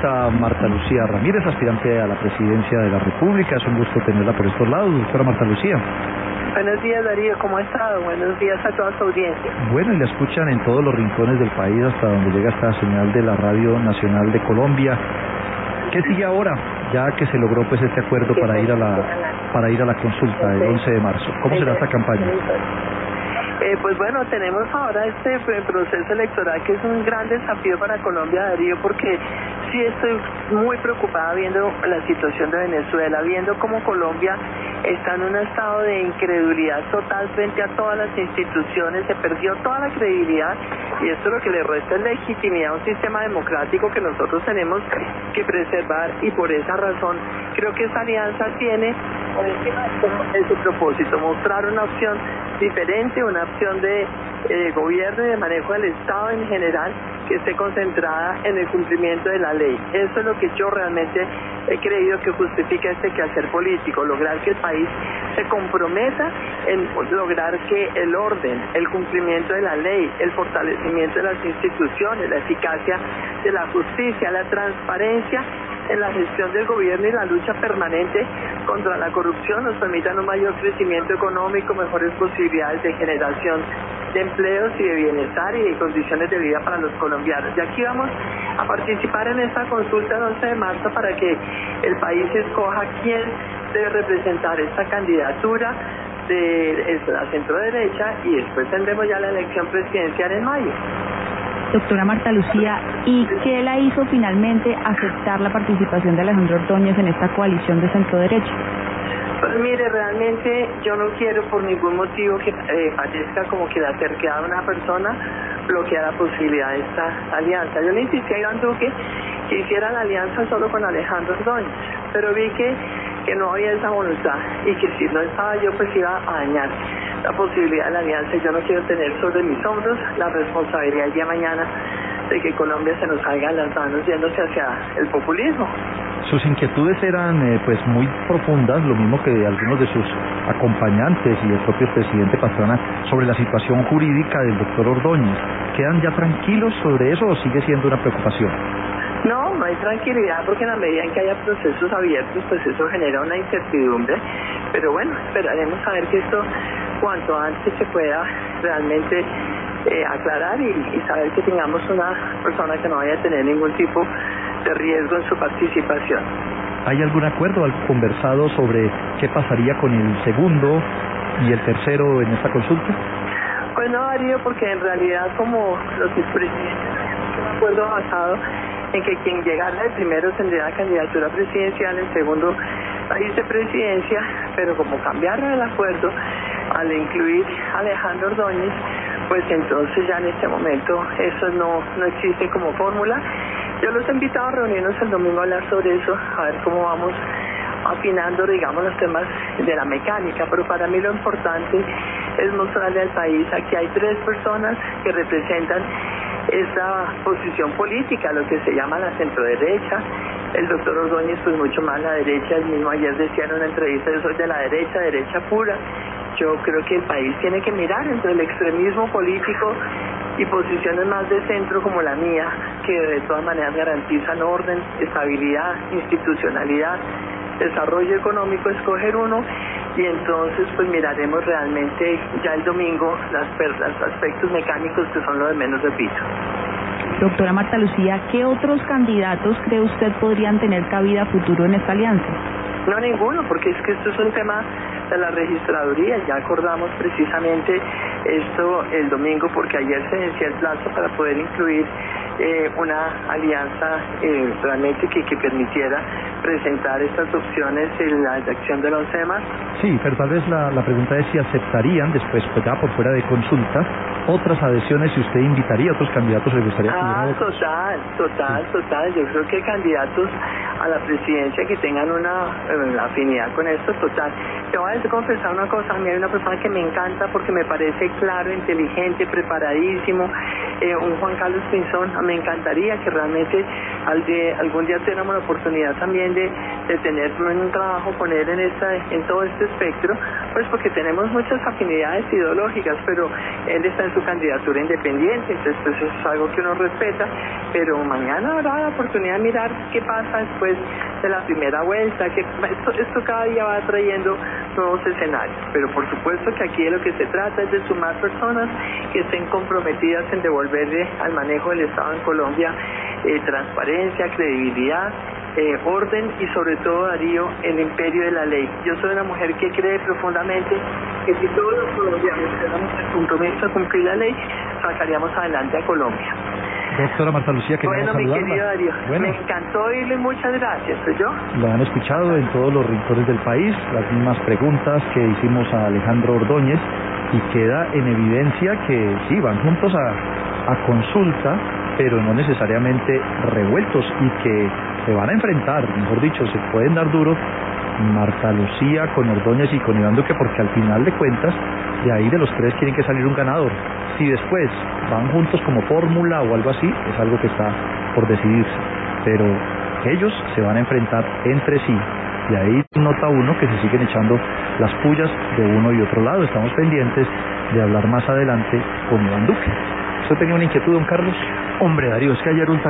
doctora Marta Lucía Ramírez, aspirante a la presidencia de la República. Es un gusto tenerla por estos lados, doctora Marta Lucía. Buenos días, Darío, ¿cómo ha estado? Buenos días a toda su audiencia. Bueno, y la escuchan en todos los rincones del país, hasta donde llega esta señal de la Radio Nacional de Colombia. ¿Qué sigue ahora, ya que se logró pues este acuerdo para ir a la consulta el 11 de marzo? ¿Cómo será esta campaña? Pues bueno, tenemos ahora este proceso electoral que es un gran desafío para Colombia, Darío, porque sí estoy muy preocupada viendo la situación de Venezuela, viendo cómo Colombia está en un estado de incredulidad total frente a todas las instituciones, se perdió toda la credibilidad y esto lo que le resta es legitimidad a un sistema democrático que nosotros tenemos que preservar, y por esa razón creo que esa alianza tiene ese propósito, mostrar una opción diferente, una opción de gobierno y de manejo del Estado en general que esté concentrada en el cumplimiento de la ley. Eso es lo que yo realmente he creído que justifica este quehacer político, lograr que el país se comprometa en lograr que el orden, el cumplimiento de la ley, el fortalecimiento de las instituciones, la eficacia de la justicia, la transparencia en la gestión del gobierno y la lucha permanente contra la corrupción nos permitan un mayor crecimiento económico, mejores posibilidades de generación de empleos y de bienestar y de condiciones de vida para los colombianos. Y aquí vamos a participar en esta consulta el 11 de marzo para que el país escoja quién debe representar esta candidatura de la centro-derecha, y después tendremos ya la elección presidencial en mayo. Doctora Marta Lucía, ¿y qué la hizo finalmente aceptar la participación de Alejandro Ordóñez en esta coalición de centro-derecha? Pues mire, realmente yo no quiero por ningún motivo que parezca como que la terquedad de una persona bloquea la posibilidad de esta alianza. Yo le insistí a Iván Duque que hiciera la alianza solo con Alejandro Ordóñez, pero vi que no había esa voluntad y que si no estaba yo pues iba a dañar la posibilidad de la alianza. Yo no quiero tener sobre mis hombros la responsabilidad el día de mañana de que Colombia se nos salga de las manos yéndose hacia el populismo. Sus inquietudes eran pues muy profundas, lo mismo que algunos de sus acompañantes y el propio presidente Pastrana, sobre la situación jurídica del doctor Ordóñez. ¿Quedan ya tranquilos sobre eso o sigue siendo una preocupación? No hay tranquilidad, porque en la medida en que haya procesos abiertos, pues eso genera una incertidumbre. Pero bueno, esperaremos a ver que esto cuanto antes se pueda realmente aclarar y saber que tengamos una persona que no vaya a tener ningún tipo de riesgo en su participación. ¿Hay algún acuerdo, algo conversado sobre qué pasaría con el segundo y el tercero en esta consulta? Pues no, Darío, porque en realidad como los expresidentes, un acuerdo basado en que quien llegara de primero tendría la candidatura presidencial, el segundo la vicepresidencia, pero como cambiaron el acuerdo al incluir a Alejandro Ordóñez, pues entonces ya en este momento eso no existe como fórmula. Yo los he invitado a reunirnos el domingo a hablar sobre eso, a ver cómo vamos afinando, digamos, los temas de la mecánica, pero para mí lo importante es mostrarle al país aquí hay tres personas que representan esta posición política, lo que se llama la centroderecha. El doctor Ordóñez pues mucho más la derecha, él mismo ayer decía en una entrevista, yo soy de la derecha pura. Yo creo que el país tiene que mirar entre el extremismo político y posiciones más de centro como la mía, que de todas maneras garantizan orden, estabilidad, institucionalidad, desarrollo económico, escoger uno, y entonces pues miraremos realmente ya el domingo los aspectos mecánicos que son lo de menos, repito. Doctora Marta Lucía, ¿qué otros candidatos cree usted podrían tener cabida futuro en esta alianza? No, ninguno, porque es que esto es un tema de la registraduría. Ya acordamos precisamente esto el domingo, porque ayer se vencía el plazo para poder incluir una alianza realmente que permitiera presentar estas opciones en la acción del 11 de marzo. Sí, pero tal vez la pregunta es si aceptarían después, pues ya por fuera de consulta, otras adhesiones, si usted invitaría a otros candidatos, le gustaría que hubiera otros. Total. Yo creo que candidatos a la presidencia que tengan una afinidad con esto, total. Te voy a confesar una cosa, a mí hay una persona que me encanta porque me parece claro, inteligente, preparadísimo, un Juan Carlos Pinzón. Me encantaría que realmente algún día tengamos la oportunidad también de tener un trabajo con él en todo este espectro, pues porque tenemos muchas afinidades ideológicas, pero él está en su candidatura independiente, entonces pues eso es algo que uno respeta, pero mañana habrá la oportunidad de mirar qué pasa después de la primera vuelta, que esto cada día va trayendo nuevos escenarios, pero por supuesto que aquí de lo que se trata es de sumar personas que estén comprometidas en devolverle al manejo del Estado en Colombia transparencia, credibilidad, orden y sobre todo, Darío, el imperio de la ley. Yo soy una mujer que cree profundamente que si todos los colombianos tenemos el compromiso de cumplir la ley, sacaríamos adelante a Colombia. Doctora Marta Lucía, queremos saludarla. Mi querido Darío, me encantó oírle, muchas gracias. ¿Soy yo? Lo han escuchado en todos los rincones del país, las mismas preguntas que hicimos a Alejandro Ordóñez, y queda en evidencia que sí, van juntos a consulta, pero no necesariamente revueltos, y que se van a enfrentar, mejor dicho, se pueden dar duro Marta Lucía con Ordóñez y con Iván Duque, porque al final de cuentas, de ahí de los tres tienen que salir un ganador. Si después van juntos como fórmula o algo así, es algo que está por decidirse, pero ellos se van a enfrentar entre sí, y ahí nota uno que se siguen echando las pullas de uno y otro lado. Estamos pendientes de hablar más adelante con Iván Duque. ¿Usted tenía una inquietud, don Carlos? Hombre, Darío, es que ayer un